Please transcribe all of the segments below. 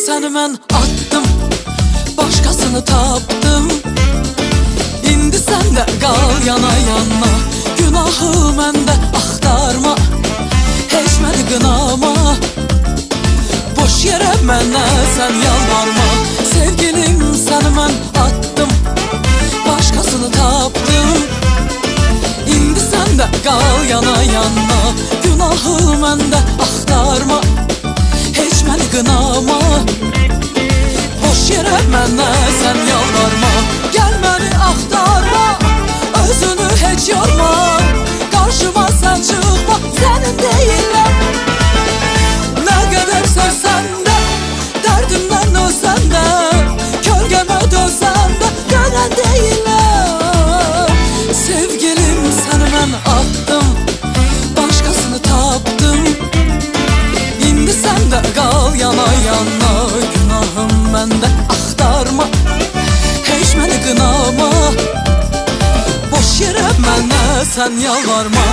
səni mən attım, başqasını tapdım. İndi sən də qal yana yana, günahı məndə axtarma, heç məni qınama. Boş yerə mənə sən yalvarma. Sevgilim, səni mən attım, başqasını tapdım. İndi sən də qal yana yana, günahı məndə axtarma, heç məni qınama. Boş yerə mənə sən yalvarma. Gəl məni axtarma, özünü heç yorma, qarşıma sən çıxma, sənin deyiləm. Nə qədər sevsən də, dərdimdən ölsən də, kölgəmə dönsən də, dönən deyiləm. Sevgilim, səni mən attım, başqasını tapdım. İndi sən də qal yana yana, günahım məndə axtarma, heç məni qınama. Boş yerə mənə sən yalvarma.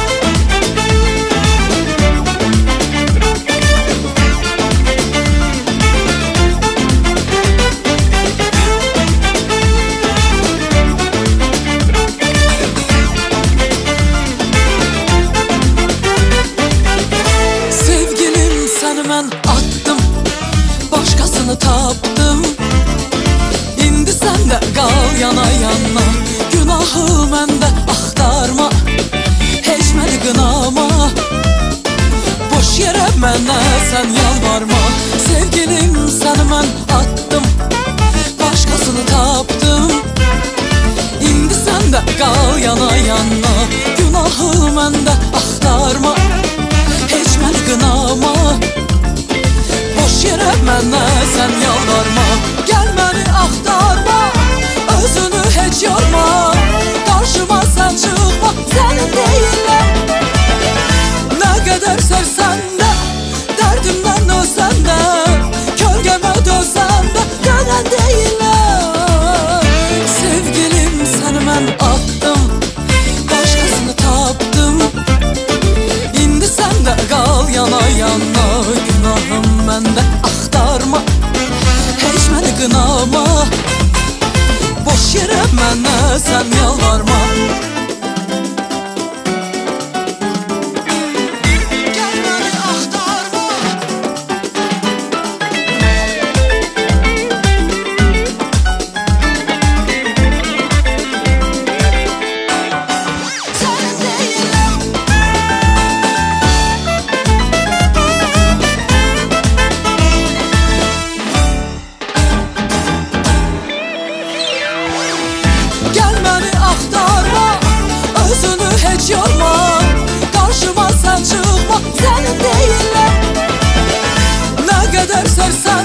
Sevgilim, səni mən attım, başqasını tapdım. İndi sən də qal yana yana, günahı məndə axtarma, heç məni qınama. Boş yerə mənə sən yalvarma. Sevgilim, səni mən attım, başqasını tapdım. İndi sən də qal yana yana, günahı məndə axtarma, heç məni qınama. Boş yerə mənə sən yalvarma. Gəl məni axtarma, özünü heç yorma, qarşıma sən çıxma, sənin deyiləm. Nə qədər sevsən də, dərdimdən ölsən də, kölgəmə dönsən də, dönən deyiləm. Sevgilim, səni mən attım, başqasını tapdım. İndi sən də qal yana yana, günahım məndə axtarma, heç məni qınama. Boş yerə mənə sən yalvarma. Gəl məni axtarma. Sənin deyiləm. Gəl məni axtarma, özünü heç yorma, qarşıma sən çıxma, sənin deyiləm. Nə qədər sevsən